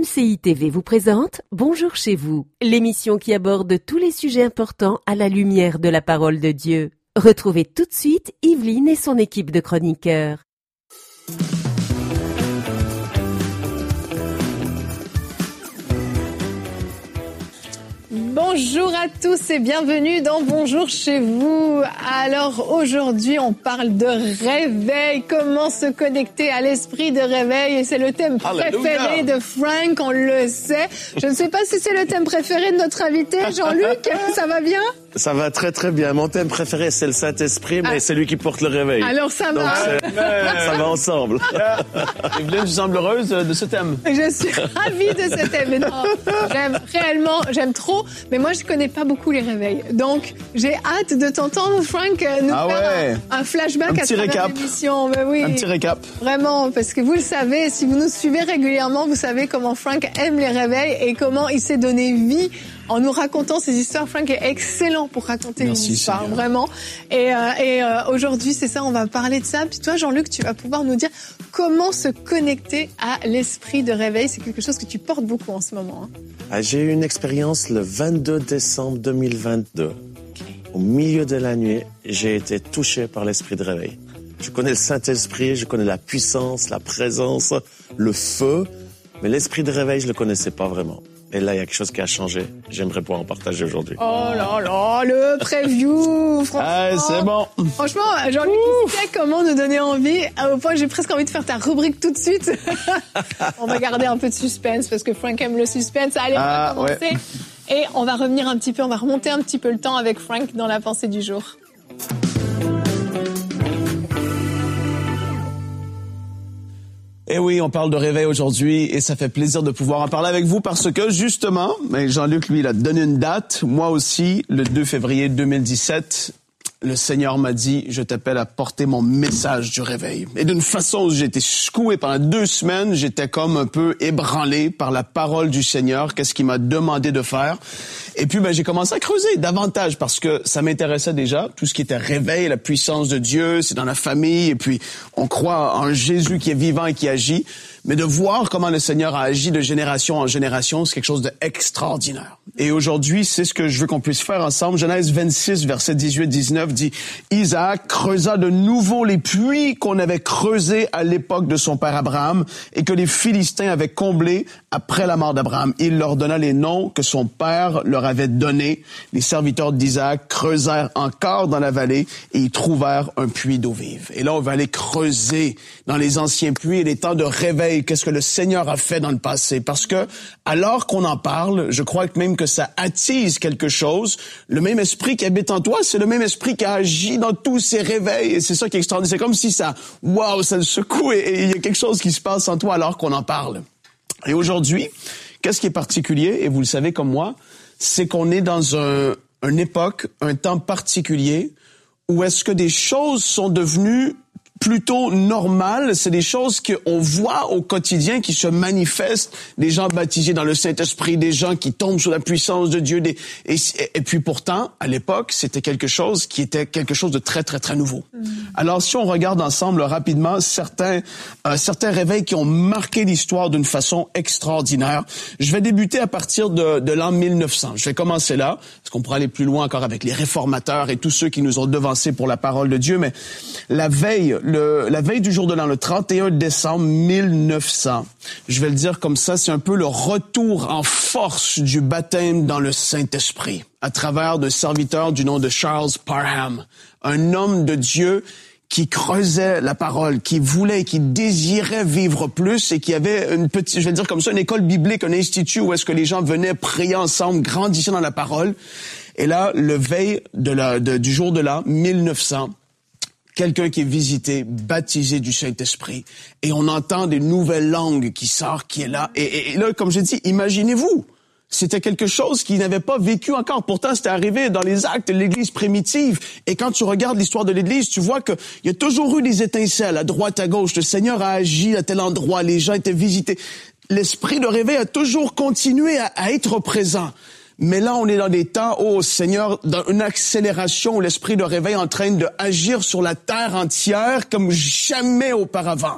MCI TV vous présente Bonjour chez vous, l'émission qui aborde tous les sujets importants à la lumière de la parole de Dieu. Retrouvez tout de suite Yveline et son équipe de chroniqueurs. Bonjour à tous et bienvenue dans Bonjour chez vous. Alors aujourd'hui on parle de réveil, comment se connecter à l'esprit de réveil, et c'est le thème préféré de Frank, on le sait. Je ne sais pas si c'est le thème préféré de notre invité, Jean-Luc, ça va bien ? Ça va très très bien. Mon thème préféré, c'est le Saint-Esprit, mais c'est lui qui porte le réveil. Alors ça va. Ça va ensemble. Evelyne, tu sembles heureuse de ce thème. Je suis ravie de ce thème. Mais non, j'aime trop. Mais moi, je connais pas beaucoup les réveils. Donc, j'ai hâte de t'entendre, Frank, nous faire un flashback à travers l'émission. Ben oui. Un petit récap. Vraiment, parce que vous le savez, si vous nous suivez régulièrement, vous savez comment Frank aime les réveils et comment il s'est donné vie en nous racontant ces histoires. Frank est excellent pour raconter une histoire, Seigneur. Vraiment. Et aujourd'hui, c'est ça, on va parler de ça. Puis toi, Jean-Luc, tu vas pouvoir nous dire comment se connecter à l'esprit de réveil. C'est quelque chose que tu portes beaucoup en ce moment. J'ai eu une expérience le 22 décembre 2022. Au milieu de la nuit, j'ai été touché par l'esprit de réveil. Je connais le Saint-Esprit, je connais la puissance, la présence, le feu, mais l'esprit de réveil, je le connaissais pas vraiment. Et là, il y a quelque chose qui a changé. J'aimerais pouvoir en partager aujourd'hui. Oh là là, le preview, franchement. C'est bon. Franchement, Jean-Luc, tu sais comment nous donner envie, au point que j'ai presque envie de faire ta rubrique tout de suite. On va garder un peu de suspense, parce que Frank aime le suspense. Allez, on va commencer. Ouais. Et on va revenir un petit peu, on va remonter un petit peu le temps avec Frank dans la pensée du jour. Eh oui, on parle de réveil aujourd'hui et ça fait plaisir de pouvoir en parler avec vous parce que justement, Jean-Luc, lui, il a donné une date. Moi aussi, le 2 février 2017, le Seigneur m'a dit, je t'appelle à porter mon message du réveil. Et d'une façon où j'ai été secoué pendant 2 semaines, j'étais comme un peu ébranlé par la parole du Seigneur, qu'est-ce qu'il m'a demandé de faire. Et puis, j'ai commencé à creuser davantage parce que ça m'intéressait déjà. Tout ce qui était réveil, la puissance de Dieu, c'est dans la famille. Et puis, on croit en Jésus qui est vivant et qui agit. Mais de voir comment le Seigneur a agi de génération en génération, c'est quelque chose d'extraordinaire. Et aujourd'hui, c'est ce que je veux qu'on puisse faire ensemble. Genèse 26, verset 18-19 dit « Isaac creusa de nouveau les puits qu'on avait creusés à l'époque de son père Abraham et que les Philistins avaient comblés après la mort d'Abraham. Il leur donna les noms que son père leur avait donnés. Les serviteurs d'Isaac creusèrent encore dans la vallée et y trouvèrent un puits d'eau vive. » Et là, on va aller creuser dans les anciens puits et les temps de réveil. Qu'est-ce que le Seigneur a fait dans le passé? Parce que, alors qu'on en parle, je crois que même que ça attise quelque chose. Le même esprit qui habite en toi, c'est le même esprit qui a agi dans tous ces réveils. Et c'est ça qui est extraordinaire. C'est comme si ça le secoue et il y a quelque chose qui se passe en toi alors qu'on en parle. Et aujourd'hui, qu'est-ce qui est particulier? Et vous le savez comme moi, c'est qu'on est dans une époque, un temps particulier où est-ce que des choses sont devenues plutôt normales, c'est des choses qu'on voit au quotidien qui se manifestent, des gens baptisés dans le Saint-Esprit, des gens qui tombent sous la puissance de Dieu, et puis pourtant, à l'époque, c'était quelque chose qui était quelque chose de très, très, très nouveau. Alors, si on regarde ensemble rapidement certains réveils qui ont marqué l'histoire d'une façon extraordinaire, je vais débuter à partir de l'an 1900. Je vais commencer là, parce qu'on pourrait aller plus loin encore avec les réformateurs et tous ceux qui nous ont devancés pour la parole de Dieu, mais la veille du jour de l'an, le 31 décembre 1900, je vais le dire comme ça, c'est un peu le retour en force du baptême dans le Saint-Esprit, à travers de serviteurs du nom de Charles Parham, un homme de Dieu qui creusait la parole, qui voulait, qui désirait vivre plus et qui avait une petite, je vais le dire comme ça, une école biblique, un institut où est-ce que les gens venaient prier ensemble, grandissaient dans la parole. Et là, le veille du jour de l'an 1900, quelqu'un qui est visité, baptisé du Saint-Esprit, et on entend des nouvelles langues qui sortent, qui est là. Et là, comme j'ai dit, imaginez-vous, c'était quelque chose qu'il n'avait pas vécu encore. Pourtant, c'était arrivé dans les actes de l'Église primitive. Et quand tu regardes l'histoire de l'Église, tu vois qu'il y a toujours eu des étincelles à droite, à gauche. Le Seigneur a agi à tel endroit, les gens étaient visités. L'esprit de réveil a toujours continué à être présent. Mais là, on est dans des temps, Seigneur, dans une accélération où l'esprit de réveil est en train d'agir sur la terre entière comme jamais auparavant.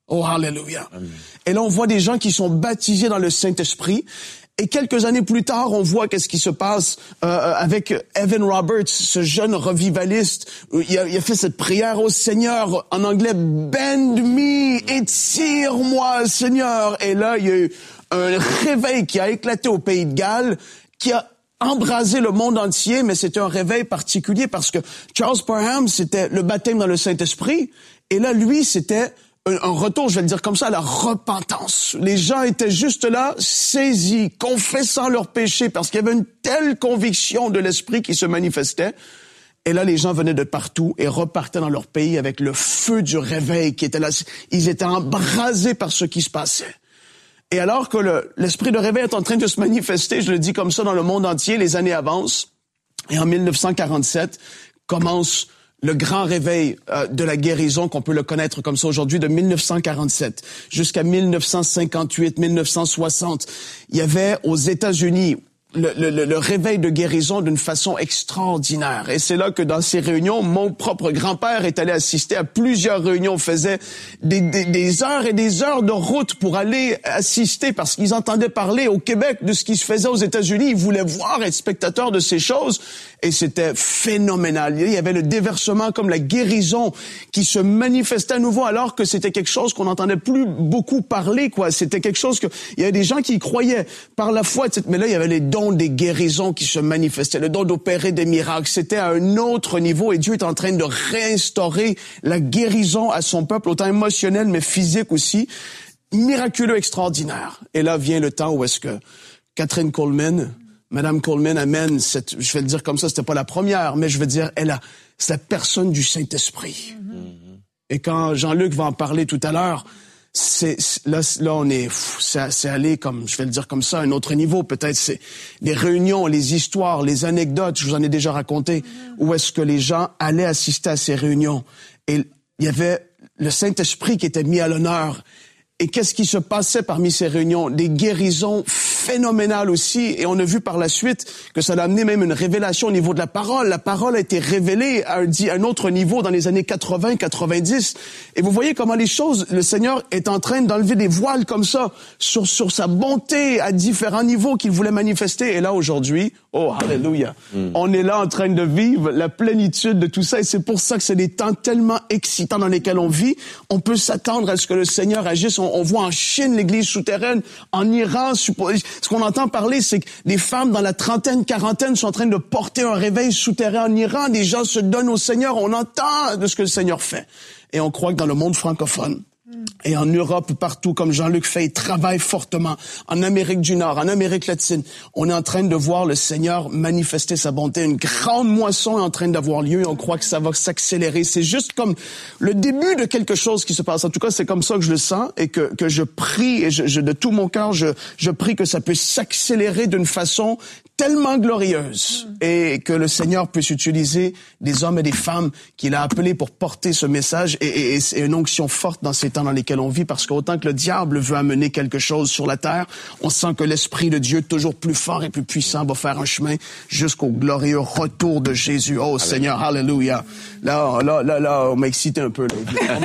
Oh, hallelujah. Et là, on voit des gens qui sont baptisés dans le Saint-Esprit. Et quelques années plus tard, on voit qu'est-ce qui se passe avec Evan Roberts, ce jeune revivaliste. Il a fait cette prière au Seigneur, en anglais, « Bend me, étire-moi, Seigneur ». Et là, il y a eu un réveil qui a éclaté au Pays de Galles, qui a embrasé le monde entier, mais c'était un réveil particulier parce que Charles Parham, c'était le baptême dans le Saint-Esprit. Et là, lui, c'était un retour, je vais le dire comme ça, à la repentance. Les gens étaient juste là, saisis, confessant leurs péchés, parce qu'il y avait une telle conviction de l'Esprit qui se manifestait. Et là, les gens venaient de partout et repartaient dans leur pays avec le feu du réveil qui était là. Ils étaient embrasés par ce qui se passait. Et alors que l'esprit de réveil est en train de se manifester, je le dis comme ça, dans le monde entier, les années avancent. Et en 1947, commence le grand réveil de la guérison, qu'on peut le connaître comme ça aujourd'hui, de 1947 jusqu'à 1958, 1960. Il y avait aux États-Unis le réveil de guérison d'une façon extraordinaire. Et c'est là que dans ces réunions, mon propre grand-père est allé assister à plusieurs réunions. On faisait des heures et des heures de route pour aller assister parce qu'ils entendaient parler au Québec de ce qui se faisait aux États-Unis. Ils voulaient voir, être spectateurs de ces choses. Et c'était phénoménal. Il y avait le déversement comme la guérison qui se manifestait à nouveau alors que c'était quelque chose qu'on n'entendait plus beaucoup parler, quoi. C'était quelque chose que, il y avait des gens qui y croyaient par la foi, etc. Mais là, il y avait les dons des guérisons qui se manifestaient, le don d'opérer des miracles. C'était à un autre niveau et Dieu est en train de réinstaurer la guérison à son peuple, autant émotionnel mais physique aussi. Miraculeux, extraordinaire. Et là vient le temps où est-ce que Kathryn Kuhlman, Madame Kuhlman amène cette, je vais le dire comme ça, c'était pas la première, mais je veux dire, c'est la personne du Saint-Esprit. Mm-hmm. Et quand Jean-Luc va en parler tout à l'heure, là on est, c'est allé comme, je vais le dire comme ça, à un autre niveau. Peut-être c'est les réunions, les histoires, les anecdotes, je vous en ai déjà raconté, où est-ce que les gens allaient assister à ces réunions. Et il y avait le Saint-Esprit qui était mis à l'honneur. Et qu'est-ce qui se passait parmi ces réunions? Des guérisons phénoménales aussi. Et on a vu par la suite que ça a amené même une révélation au niveau de la parole. La parole a été révélée à un autre niveau dans les années 80, 90. Et vous voyez comment les choses, le Seigneur est en train d'enlever des voiles comme ça sur sa bonté à différents niveaux qu'il voulait manifester. Et là, aujourd'hui, oh, hallelujah, on est là en train de vivre la plénitude de tout ça. Et c'est pour ça que c'est des temps tellement excitants dans lesquels on vit. On peut s'attendre à ce que le Seigneur agisse. On voit en Chine l'église souterraine, en Iran, ce qu'on entend parler, c'est que des femmes dans la trentaine, quarantaine sont en train de porter un réveil souterrain en Iran. Des gens se donnent au Seigneur. On entend de ce que le Seigneur fait. Et on croit que dans le monde francophone, et en Europe, partout, comme Jean-Luc fait, il travaille fortement. En Amérique du Nord, en Amérique latine, on est en train de voir le Seigneur manifester sa bonté. Une grande moisson est en train d'avoir lieu et on croit que ça va s'accélérer. C'est juste comme le début de quelque chose qui se passe. En tout cas, c'est comme ça que je le sens et que je prie, et de tout mon cœur, je prie que ça puisse s'accélérer d'une façon tellement glorieuse et que le Seigneur puisse utiliser des hommes et des femmes qu'il a appelés pour porter ce message et une onction forte dans ces temps dans lesquels on vit, parce qu'autant que le diable veut amener quelque chose sur la terre, on sent que l'Esprit de Dieu, toujours plus fort et plus puissant, va faire un chemin jusqu'au glorieux retour de Jésus. Oh Seigneur, hallelujah. Là, on m'a excité un peu.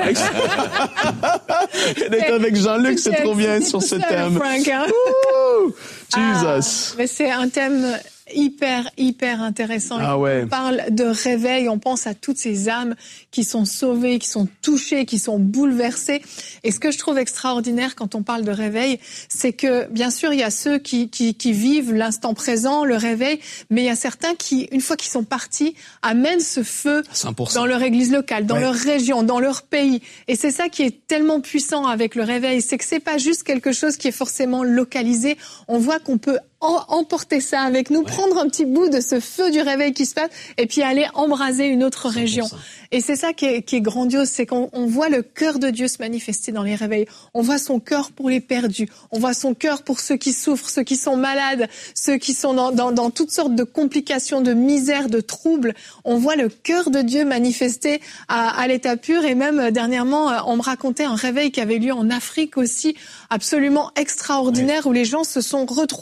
D'être avec Jean-Luc, c'est trop bien sur ce thème. Frank, hein? Jesus. Mais c'est un thème hyper intéressant. Ah ouais. On parle de réveil, on pense à toutes ces âmes qui sont sauvées, qui sont touchées, qui sont bouleversées. Et ce que je trouve extraordinaire quand on parle de réveil, c'est que bien sûr il y a ceux qui vivent l'instant présent, le réveil, mais il y a certains qui, une fois qu'ils sont partis, amènent ce feu 100%. Dans leur église locale, dans leur région, dans leur pays. Et c'est ça qui est tellement puissant avec le réveil, c'est que c'est pas juste quelque chose qui est forcément localisé. On voit qu'on peut emporter ça avec nous, prendre un petit bout de ce feu du réveil qui se passe et puis aller embraser une autre région. 100%. Et c'est ça qui est grandiose, c'est qu'on voit le cœur de Dieu se manifester dans les réveils. On voit son cœur pour les perdus. On voit son cœur pour ceux qui souffrent, ceux qui sont malades, ceux qui sont dans toutes sortes de complications, de misère, de troubles. On voit le cœur de Dieu manifester à l'état pur. Et même dernièrement, on me racontait un réveil qui avait lieu en Afrique aussi, absolument extraordinaire, où les gens se sont retrouvés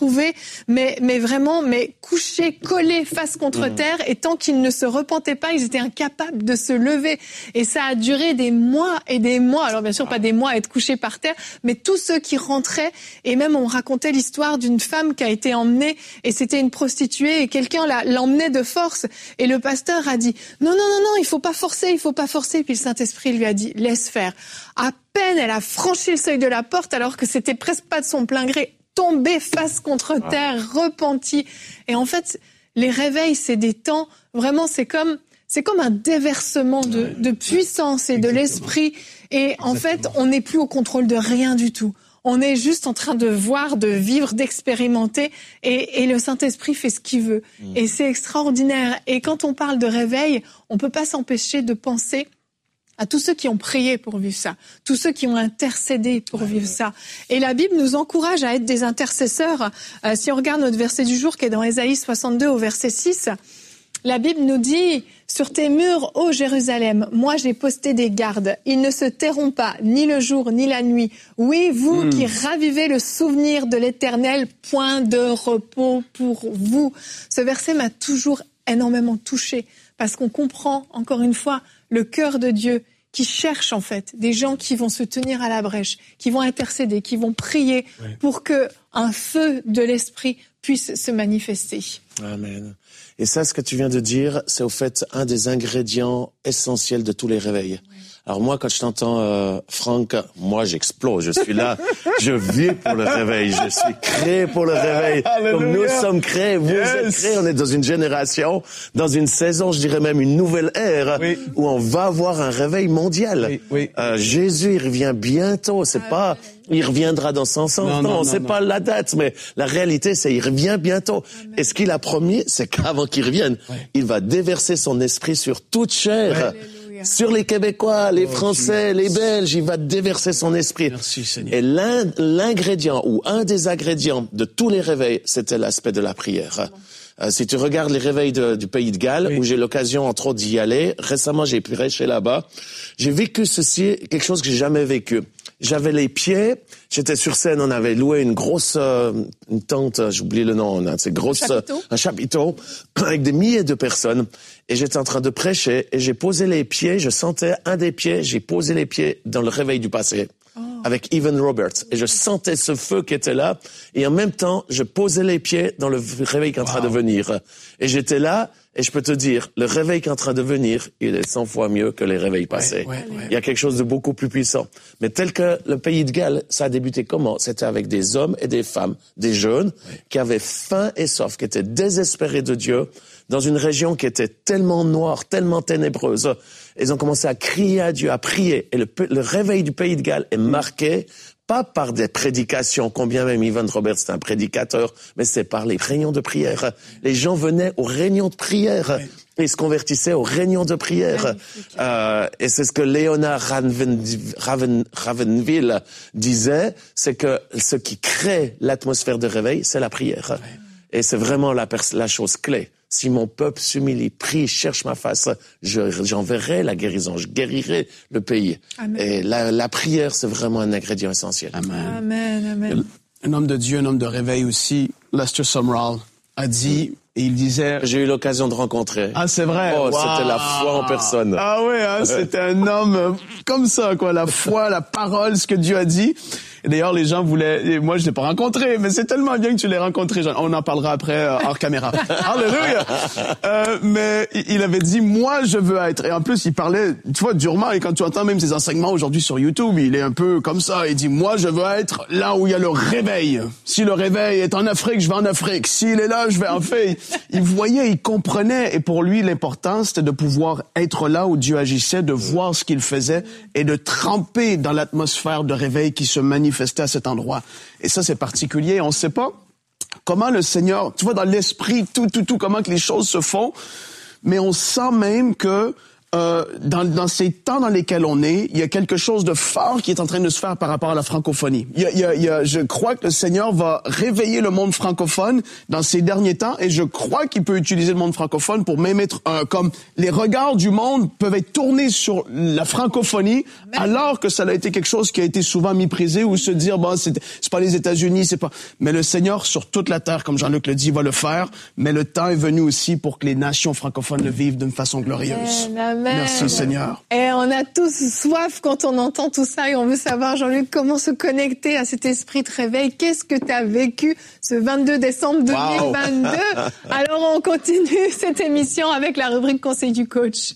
mais vraiment, couchés, collés face contre terre, et tant qu'ils ne se repentaient pas, ils étaient incapables de se lever. Et ça a duré des mois et des mois. Alors bien sûr, pas des mois à être couchés par terre, mais tous ceux qui rentraient, et même on racontait l'histoire d'une femme qui a été emmenée, et c'était une prostituée, et quelqu'un l'emmenait de force, et le pasteur a dit non, il faut pas forcer, puis le Saint-Esprit lui a dit laisse faire. À peine elle a franchi le seuil de la porte, alors que c'était presque pas de son plein gré, tombée face contre terre, repentie. Et en fait, les réveils, c'est des temps, vraiment, c'est comme un déversement de puissance et de l'esprit. Et en fait, on n'est plus au contrôle de rien du tout. On est juste en train de voir, de vivre, d'expérimenter, et le Saint-Esprit fait ce qu'il veut. Et c'est extraordinaire. Et quand on parle de réveil, on peut pas s'empêcher de penser à tous ceux qui ont prié pour vivre ça, tous ceux qui ont intercédé pour vivre ça. Et la Bible nous encourage à être des intercesseurs. Si on regarde notre verset du jour qui est dans Ésaïe 62 au verset 6, la Bible nous dit « Sur tes murs, ô Jérusalem, moi j'ai posté des gardes. Ils ne se tairont pas, ni le jour, ni la nuit. Oui, vous qui ravivez le souvenir de l'Éternel, point de repos pour vous. » Ce verset m'a toujours énormément touchée, parce qu'on comprend, encore une fois, le cœur de Dieu qui cherche en fait des gens qui vont se tenir à la brèche, qui vont intercéder, qui vont prier pour que un feu de l'esprit puisse se manifester. Amen. Et ça, ce que tu viens de dire, c'est au fait un des ingrédients essentiels de tous les réveils. Alors moi, quand je t'entends, Franck, moi j'explose, je suis là, je vis pour le réveil, je suis créé pour le réveil. Comme nous sommes créés, vous êtes créés, on est dans une génération, dans une saison, je dirais même une nouvelle ère, où on va avoir un réveil mondial. Jésus, il revient bientôt, c'est pas... Il reviendra dans 100 ans. Non, c'est pas la date, mais la réalité, c'est il revient bientôt. Amen. Et ce qu'il a promis, c'est qu'avant qu'il revienne, il va déverser son esprit sur toute chair. Sur les Québécois, les Français, les Belges, il va déverser son esprit. Merci, Seigneur. Et l'ingrédient, ou un des ingrédients de tous les réveils, c'était l'aspect de la prière. Si tu regardes les réveils du Pays de Galles, où j'ai l'occasion entre autres d'y aller, récemment j'ai prêché là-bas, j'ai vécu ceci, quelque chose que j'ai jamais vécu. J'avais les pieds, j'étais sur scène, on avait loué une grosse une tente, j'oublie le nom, c'est grosse un chapiteau avec des milliers de personnes, et j'étais en train de prêcher et j'ai posé les pieds, je sentais un des pieds, j'ai posé les pieds dans le réveil du passé. Avec Evan Roberts. Et je sentais ce feu qui était là. Et en même temps, je posais les pieds dans le réveil qui est en train de venir. Et j'étais là, et je peux te dire, le réveil qui est en train de venir, il est 100 fois mieux que les réveils passés. Il y a quelque chose de beaucoup plus puissant. Mais tel que le Pays de Galles, ça a débuté comment? C'était avec des hommes et des femmes, des jeunes, qui avaient faim et soif, qui étaient désespérés de Dieu, dans une région qui était tellement noire, tellement ténébreuse. Ils ont commencé à crier à Dieu, à prier. Et le réveil du Pays de Galles est marqué, pas par des prédications, combien même Evan Roberts c'est un prédicateur, mais c'est par les réunions de prière. Les gens venaient aux réunions de prière. Et ils se convertissaient aux réunions de prière. Et c'est ce que Leonard Ravenville disait, c'est que ce qui crée l'atmosphère de réveil, c'est la prière. Et c'est vraiment la chose clé. Si mon peuple s'humilie, prie, cherche ma face, j'enverrai la guérison, je guérirai le pays. Amen. Et la prière, c'est vraiment un ingrédient essentiel. Amen. Amen, amen. Un homme de Dieu, un homme de réveil aussi, Lester Sumrall, a dit, et il disait... J'ai eu l'occasion de rencontrer. Ah, c'est vrai? Oh, c'était la foi en personne. Ah oui, hein, c'était un homme comme ça, quoi. La foi, la parole, ce que Dieu a dit. Et d'ailleurs, les gens voulaient... Et moi, je l'ai pas rencontré, mais c'est tellement bien que tu l'aies rencontré. On en parlera après hors caméra. Alléluia! Mais il avait dit, moi, je veux être... Et en plus, il parlait, tu vois, durement. Et quand tu entends même ses enseignements aujourd'hui sur YouTube, il est un peu comme ça. Il dit, moi, je veux être là où il y a le réveil. Si le réveil est en Afrique, je vais en Afrique. S'il est là, je vais en fait. Il voyait, il comprenait. Et pour lui, l'important, c'était de pouvoir être là où Dieu agissait, de voir ce qu'il faisait et de tremper dans l'atmosphère de réveil qui se manifestait à cet endroit. Et ça, c'est particulier. On ne sait pas comment le Seigneur, tu vois, dans l'esprit, tout, comment que les choses se font, mais on sent même que dans ces temps dans lesquels on est, il y a quelque chose de fort qui est en train de se faire par rapport à la francophonie. Je crois que le Seigneur va réveiller le monde francophone dans ces derniers temps, et je crois qu'il peut utiliser le monde francophone pour même être comme les regards du monde peuvent être tournés sur la francophonie, alors que ça a été quelque chose qui a été souvent méprisé, ou se dire bon c'est pas les États-Unis, c'est pas. Mais le Seigneur sur toute la terre, comme Jean-Luc le dit, va le faire. Mais le temps est venu aussi pour que les nations francophones le vivent d'une façon glorieuse. Amen. Merci Seigneur. Et on a tous soif quand on entend tout ça, et on veut savoir, Jean-Luc, comment se connecter à cet esprit de réveil. Qu'est-ce que tu as vécu ce 22 décembre 2022? Wow. Alors on continue cette émission avec la rubrique Conseil du coach.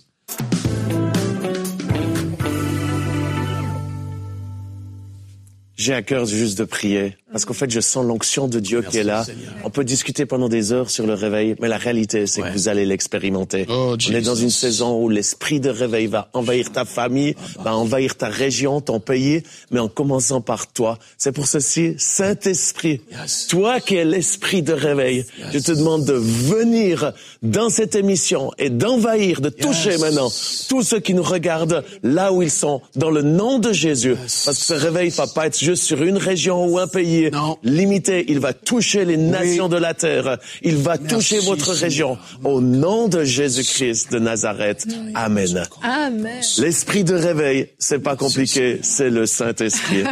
J'ai à cœur juste de prier, parce qu'en fait, je sens l'onction de Dieu qui est là. Seigneur. On peut discuter pendant des heures sur le réveil, mais la réalité, c'est que vous allez l'expérimenter. On est dans une saison où l'esprit de réveil va envahir ta famille, va envahir ta région, ton pays, mais en commençant par toi. C'est pour ceci, Saint-Esprit, toi qui es l'esprit de réveil, je te demande de venir dans cette émission et d'envahir, de toucher maintenant tous ceux qui nous regardent là où ils sont, dans le nom de Jésus. Parce que ce réveil ne va pas être juste sur une région ou un pays limité. Il va toucher les nations de la terre. Il va toucher votre région. Au nom de Jésus-Christ de Nazareth. Amen. Amen. L'esprit de réveil, c'est pas compliqué, c'est le Saint-Esprit.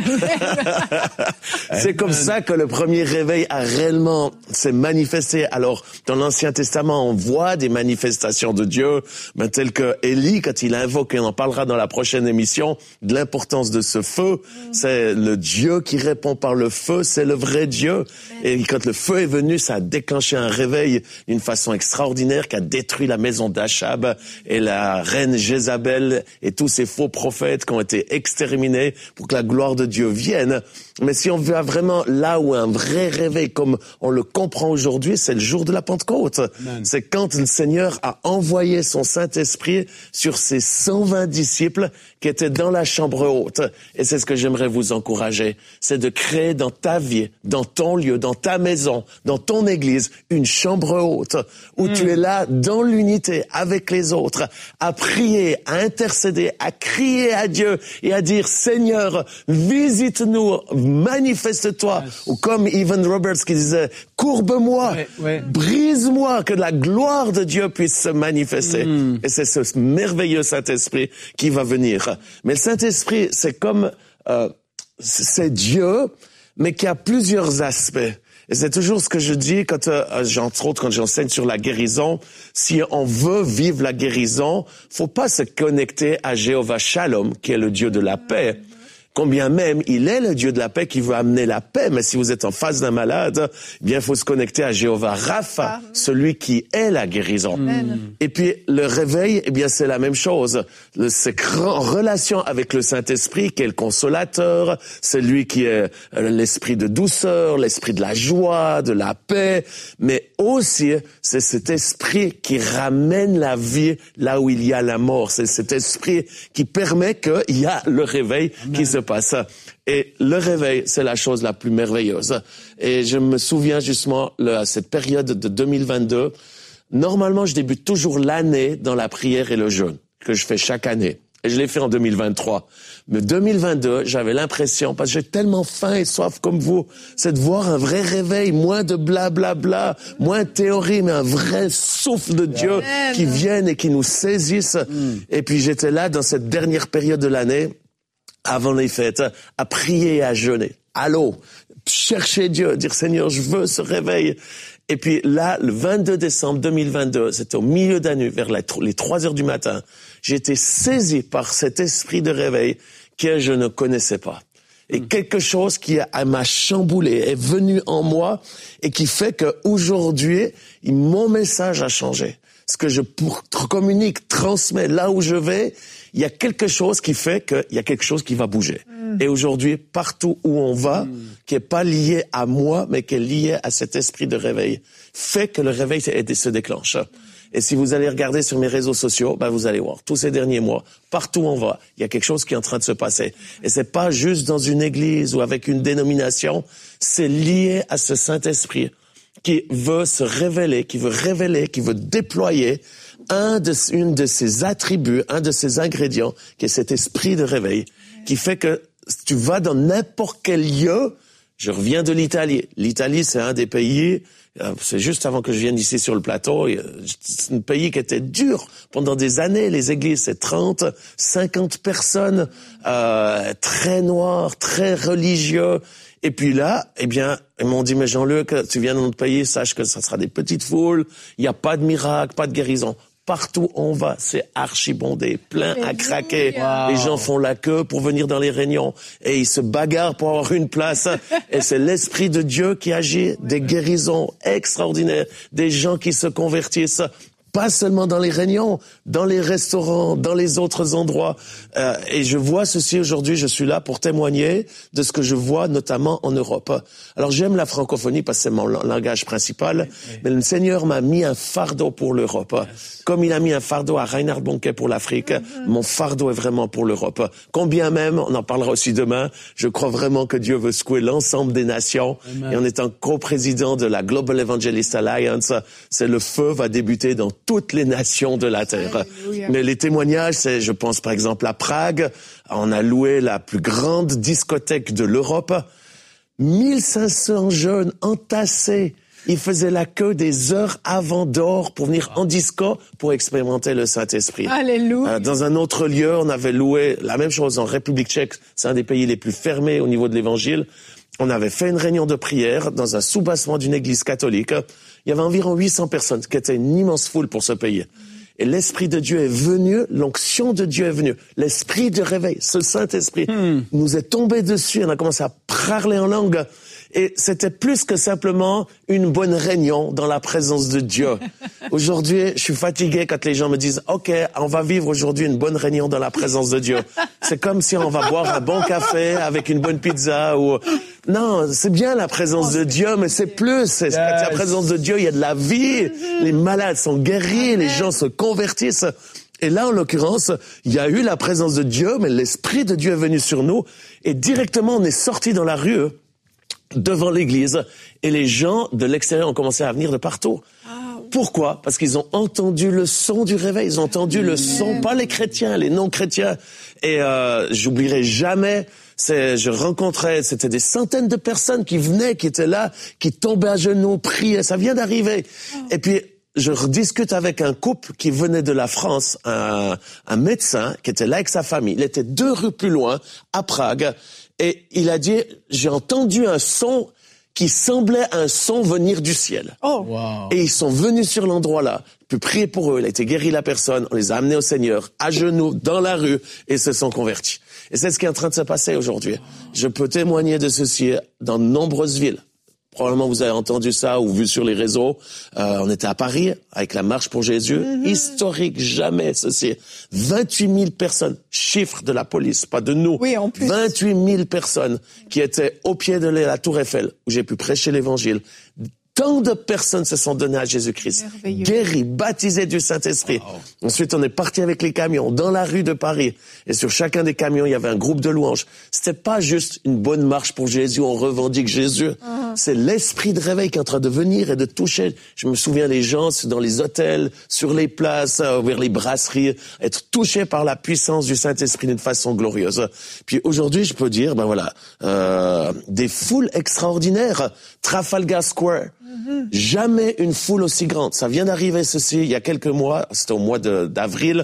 C'est comme ça que le premier réveil a réellement s'est manifesté. Alors, dans l'Ancien Testament, on voit des manifestations de Dieu, telles que Élie, quand il invoque, et on en parlera dans la prochaine émission, de l'importance de ce feu. C'est le Dieu qui répond par le feu, c'est le vrai Dieu. Et quand le feu est venu, ça a déclenché un réveil d'une façon extraordinaire qui a détruit la maison d'Achab et la reine Jézabel et tous ces faux prophètes qui ont été exterminés pour que la gloire de Dieu vienne. Mais si on veut vraiment là où un vrai réveil, comme on le comprend aujourd'hui, c'est le jour de la Pentecôte. Amen. C'est quand le Seigneur a envoyé son Saint-Esprit sur ses 120 disciples qui étaient dans la chambre haute. Et c'est ce que j'aimerais vous encourager. C'est de créer dans ta vie, dans ton lieu, dans ta maison, dans ton église, une chambre haute où tu es là dans l'unité avec les autres, à prier, à intercéder, à crier à Dieu et à dire Seigneur, visite-nous, manifeste-toi. Ou comme Evan Roberts qui disait, courbe-moi, brise-moi, que la gloire de Dieu puisse se manifester. Et c'est ce merveilleux Saint-Esprit qui va venir. Mais le Saint-Esprit, c'est comme, c'est Dieu, mais qui a plusieurs aspects. Et c'est toujours ce que je dis quand, entre autres, quand j'enseigne sur la guérison. Si on veut vivre la guérison, faut pas se connecter à Jéhovah Shalom, qui est le Dieu de la paix. Combien même il est le Dieu de la paix qui veut amener la paix, mais si vous êtes en face d'un malade, eh bien, il faut se connecter à Jéhovah Rapha, celui qui est la guérison. Et puis, le réveil, eh bien, c'est la même chose. C'est en relation avec le Saint-Esprit, qui est le consolateur, c'est lui qui est l'esprit de douceur, l'esprit de la joie, de la paix, mais aussi, c'est cet esprit qui ramène la vie là où il y a la mort. C'est cet esprit qui permet qu'il y a le réveil qui se passe. Et le réveil, c'est la chose la plus merveilleuse. Et je me souviens justement, à cette période de 2022, normalement, je débute toujours l'année dans la prière et le jeûne, que je fais chaque année. Et je l'ai fait en 2023. Mais 2022, j'avais l'impression, parce que j'ai tellement faim et soif comme vous, c'est de voir un vrai réveil, moins de blablabla, moins de théorie, mais un vrai souffle de Dieu qui vienne et qui nous saisisse. Et puis j'étais là dans cette dernière période de l'année, avant les fêtes, à prier et à jeûner. Allô, chercher Dieu, dire Seigneur, je veux ce réveil. Et puis là, le 22 décembre 2022, c'était au milieu de la nuit, vers les 3 heures du matin, j'ai été saisi par cet esprit de réveil que je ne connaissais pas. Et quelque chose qui m'a chamboulé est venu en moi et qui fait qu'aujourd'hui, mon message a changé. Ce que je communique, transmets là où je vais, il y a quelque chose qui fait qu'il y a quelque chose qui va bouger. Et aujourd'hui, partout où on va, qui est pas lié à moi, mais qui est lié à cet esprit de réveil, fait que le réveil se déclenche. Et si vous allez regarder sur mes réseaux sociaux, vous allez voir, tous ces derniers mois, partout où on va, il y a quelque chose qui est en train de se passer. Et c'est pas juste dans une église ou avec une dénomination, c'est lié à ce Saint-Esprit qui veut se révéler, qui veut déployer une de ses attributs, un de ses ingrédients, qui est cet esprit de réveil, qui fait que tu vas dans n'importe quel lieu. Je reviens de l'Italie. L'Italie, c'est un des pays, c'est juste avant que je vienne ici sur le plateau, c'est un pays qui était dur pendant des années. Les églises, c'est 30, 50 personnes, très noirs, très religieux. Et puis là, eh bien, ils m'ont dit, mais Jean-Luc, tu viens dans notre pays, sache que ça sera des petites foules, il n'y a pas de miracle, pas de guérison. Partout où on va, c'est archi-bondé, plein à craquer. Wow. Les gens font la queue pour venir dans les réunions et ils se bagarrent pour avoir une place. Et c'est l'Esprit de Dieu qui agit, des guérisons extraordinaires, des gens qui se convertissent. Pas seulement dans les réunions, dans les restaurants, dans les autres endroits. Et je vois ceci aujourd'hui, je suis là pour témoigner de ce que je vois notamment en Europe. Alors j'aime la francophonie parce que c'est mon langage principal, mais le Seigneur m'a mis un fardeau pour l'Europe. Comme il a mis un fardeau à Reinhard Bonnke pour l'Afrique, mon fardeau est vraiment pour l'Europe. Combien même, on en parlera aussi demain, je crois vraiment que Dieu veut secouer l'ensemble des nations. Amen. Et en étant coprésident de la Global Evangelist Alliance, c'est le feu va débuter dans toutes les nations de la terre. Alléluia. Mais les témoignages, c'est, je pense par exemple à Prague, on a loué la plus grande discothèque de l'Europe, 1500 jeunes entassés. Ils faisaient la queue des heures avant d'or pour venir en disco pour expérimenter le Saint-Esprit. Alléluia. Dans un autre lieu, on avait loué la même chose en République tchèque. C'est un des pays les plus fermés au niveau de l'évangile. On avait fait une réunion de prière dans un soubassement d'une église catholique. Il y avait environ 800 personnes, ce qui était une immense foule pour ce pays. Et l'Esprit de Dieu est venu, l'onction de Dieu est venue. L'Esprit de réveil, ce Saint-Esprit, nous est tombé dessus. On a commencé à parler en langue. Et c'était plus que simplement une bonne réunion dans la présence de Dieu. Aujourd'hui, je suis fatigué quand les gens me disent « Ok, on va vivre aujourd'hui une bonne réunion dans la présence de Dieu. » C'est comme si on va boire un bon café avec une bonne pizza ou... Non, c'est bien la présence de Dieu, mais c'est plus. C'est la présence de Dieu, il y a de la vie. Les malades sont guéris, les gens se convertissent. Et là, en l'occurrence, il y a eu la présence de Dieu, mais l'Esprit de Dieu est venu sur nous. Et directement, on est sorti dans la rue, devant l'église, et les gens de l'extérieur ont commencé à venir de partout. Pourquoi? Parce qu'ils ont entendu le son du réveil, ils ont entendu le son, pas les chrétiens, les non-chrétiens. Et j'oublierai jamais, je rencontrais, c'était des centaines de personnes qui venaient, qui étaient là, qui tombaient à genoux, priaient, ça vient d'arriver. Et puis, je rediscute avec un couple qui venait de la France, un médecin qui était là avec sa famille. Il était 2 rues plus loin, à Prague, et il a dit, j'ai entendu un son qui semblait un son venir du ciel. Oh. Wow. Et ils sont venus sur l'endroit-là, puis prier pour eux. Il a été guéri la personne, on les a amenés au Seigneur, à genoux, dans la rue, et se sont convertis. Et c'est ce qui est en train de se passer aujourd'hui. Je peux témoigner de ceci dans de nombreuses villes. Probablement vous avez entendu ça ou vu sur les réseaux. On était à Paris avec la Marche pour Jésus. Historique, jamais ceci. 28 000 personnes, chiffre de la police, pas de nous. Oui, en plus. 28 000 personnes qui étaient au pied de la Tour Eiffel, où j'ai pu prêcher l'évangile. Tant de personnes se sont données à Jésus-Christ, guéries, baptisées du Saint-Esprit. Wow. Ensuite, on est parti avec les camions dans la rue de Paris. Et sur chacun des camions, il y avait un groupe de louanges. C'était pas juste une bonne marche pour Jésus, on revendique Jésus. C'est l'esprit de réveil qui est en train de venir et de toucher. Je me souviens les gens dans les hôtels, sur les places, vers les brasseries, être touchés par la puissance du Saint-Esprit d'une façon glorieuse. Puis aujourd'hui, je peux dire, des foules extraordinaires. Trafalgar Square. Jamais une foule aussi grande. Ça vient d'arriver ceci il y a quelques mois, c'était au mois d'avril,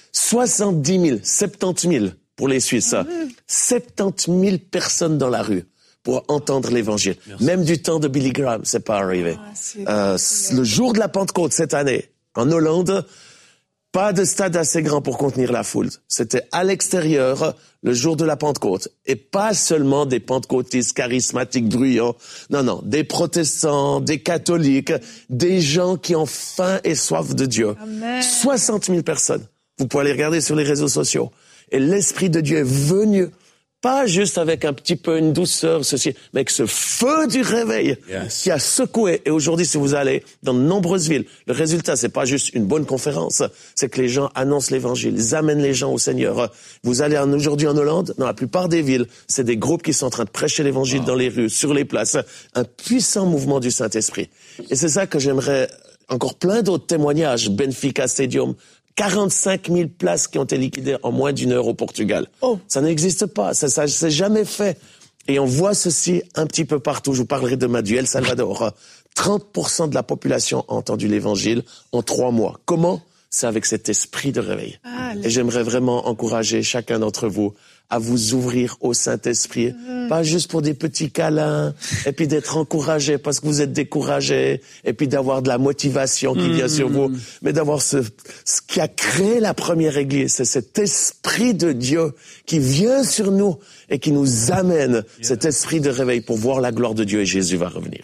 70 000, 70 000 pour les Suisses. 70 000 personnes dans la rue pour entendre l'évangile. Merci. Même du temps de Billy Graham, c'est pas arrivé. Le jour de la Pentecôte cette année, en Hollande, pas de stade assez grand pour contenir la foule. C'était à l'extérieur, le jour de la Pentecôte. Et pas seulement des pentecôtistes charismatiques bruyants. Non, des protestants, des catholiques, des gens qui ont faim et soif de Dieu. Amen. 60 000 personnes. Vous pouvez aller regarder sur les réseaux sociaux. Et l'Esprit de Dieu est venu Pas juste avec un petit peu une douceur, ceci, mais avec ce feu du réveil qui a secoué. Et aujourd'hui, si vous allez dans de nombreuses villes, le résultat, c'est pas juste une bonne conférence, c'est que les gens annoncent l'évangile, ils amènent les gens au Seigneur. Vous allez aujourd'hui en Hollande, dans la plupart des villes, c'est des groupes qui sont en train de prêcher l'évangile dans les rues, sur les places. Un puissant mouvement du Saint-Esprit. Et c'est ça que j'aimerais, encore plein d'autres témoignages, Benfica Stadium, 45 000 places qui ont été liquidées en moins d'une heure au Portugal. Ça n'existe pas, ça s'est jamais fait. Et on voit ceci un petit peu partout. Je vous parlerai demain du El Salvador. 30% de la population a entendu l'évangile en 3 mois. Comment? C'est avec cet esprit de réveil. Et j'aimerais vraiment encourager chacun d'entre vous à vous ouvrir au Saint-Esprit. Pas juste pour des petits câlins, et puis d'être encouragé parce que vous êtes découragé, et puis d'avoir de la motivation qui vient sur vous, mais d'avoir ce qui a créé la première église, c'est cet esprit de Dieu qui vient sur nous et qui nous amène cet esprit de réveil pour voir la gloire de Dieu et Jésus va revenir.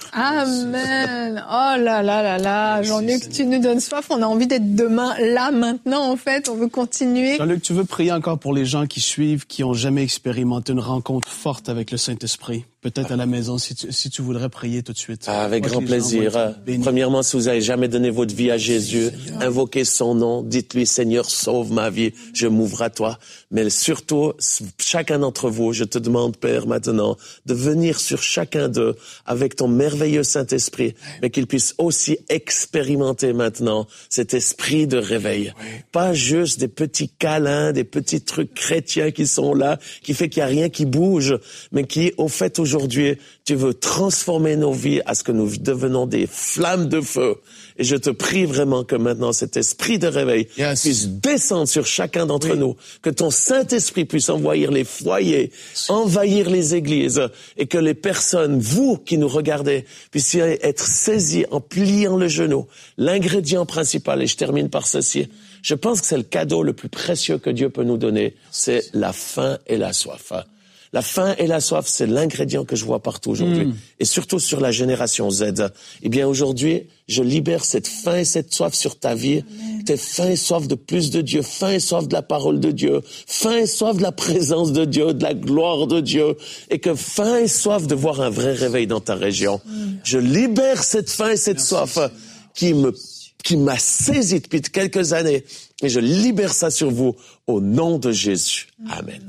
Amen. Oh là là là là. Jean-Luc, tu nous donnes soif. On a envie d'être demain, là, maintenant, en fait. On veut continuer. Jean-Luc, tu veux prier encore pour les gens qui suivent, qui ont jamais expérimenté une rencontre forte avec le Saint-Esprit? Peut-être à la maison, si tu voudrais prier tout de suite. Avec grand plaisir. Premièrement, si vous n'avez jamais donné votre vie à Jésus, invoquez son nom, dites-lui, Seigneur, sauve ma vie, je m'ouvre à toi. Mais surtout, chacun d'entre vous, je te demande, Père, maintenant, de venir sur chacun d'eux avec ton merveilleux Saint-Esprit, mais qu'ils puissent aussi expérimenter maintenant cet esprit de réveil. Pas juste des petits câlins, des petits trucs chrétiens qui sont là, qui fait qu'il n'y a rien qui bouge, mais qui, au fait, aujourd'hui, tu veux transformer nos vies à ce que nous devenons des flammes de feu. Et je te prie vraiment que maintenant cet esprit de réveil puisse descendre sur chacun d'entre nous, que ton Saint-Esprit puisse envahir les foyers, envahir les églises, et que les personnes, vous qui nous regardez, puissiez être saisis en pliant le genou. L'ingrédient principal, et je termine par ceci, je pense que c'est le cadeau le plus précieux que Dieu peut nous donner, c'est la faim et la soif. La faim et la soif, c'est l'ingrédient que je vois partout aujourd'hui. Et surtout sur la génération Z. Eh bien, aujourd'hui, je libère cette faim et cette soif sur ta vie. T'es faim et soif de plus de Dieu, faim et soif de la parole de Dieu, faim et soif de la présence de Dieu, de la gloire de Dieu. Et que faim et soif de voir un vrai réveil dans ta région. Je libère cette faim et cette soif qui m'a saisi depuis quelques années. Et je libère ça sur vous au nom de Jésus. Amen.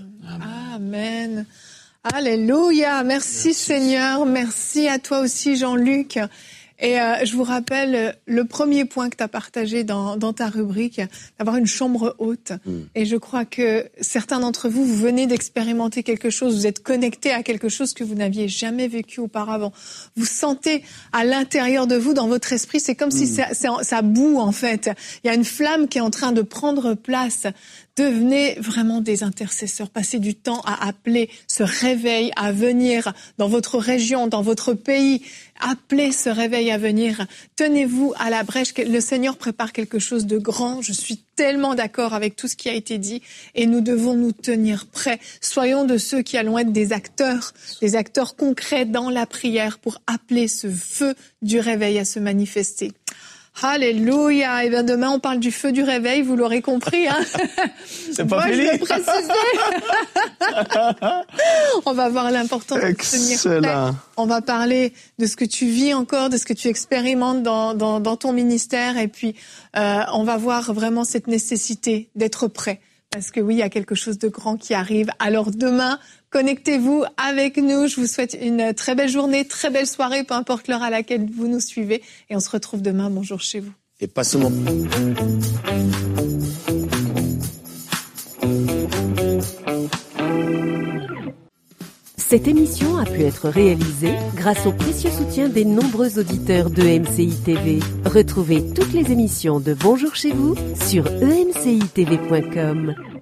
Amen. Alléluia. Merci Seigneur. Merci à toi aussi Jean-Luc. Et je vous rappelle le premier point que tu as partagé dans ta rubrique, d'avoir une chambre haute. Et je crois que certains d'entre vous, vous venez d'expérimenter quelque chose, vous êtes connectés à quelque chose que vous n'aviez jamais vécu auparavant. Vous sentez à l'intérieur de vous, dans votre esprit, c'est comme si ça bout en fait. Il y a une flamme qui est en train de prendre place. Devenez vraiment des intercesseurs. Passez du temps à appeler ce réveil à venir dans votre région, dans votre pays. Appelez ce réveil à venir. Tenez-vous à la brèche. Le Seigneur prépare quelque chose de grand. Je suis tellement d'accord avec tout ce qui a été dit. Et nous devons nous tenir prêts. Soyons de ceux qui allons être des acteurs concrets dans la prière pour appeler ce feu du réveil à se manifester. Alléluia. Et bien demain, on parle du feu du réveil, vous l'aurez compris. Hein. C'est pas fini. Je vais préciser. On va voir l'importance de tenir prêt. On va parler de ce que tu vis encore, de ce que tu expérimentes dans ton ministère. Et puis, on va voir vraiment cette nécessité d'être prêt. Parce que oui, il y a quelque chose de grand qui arrive. Alors demain, connectez-vous avec nous. Je vous souhaite une très belle journée, très belle soirée, peu importe l'heure à laquelle vous nous suivez. Et on se retrouve demain. Bonjour chez vous. Et pas seulement... Cette émission a pu être réalisée grâce au précieux soutien des nombreux auditeurs de MCI TV. Retrouvez toutes les émissions de Bonjour chez vous sur emcitv.com.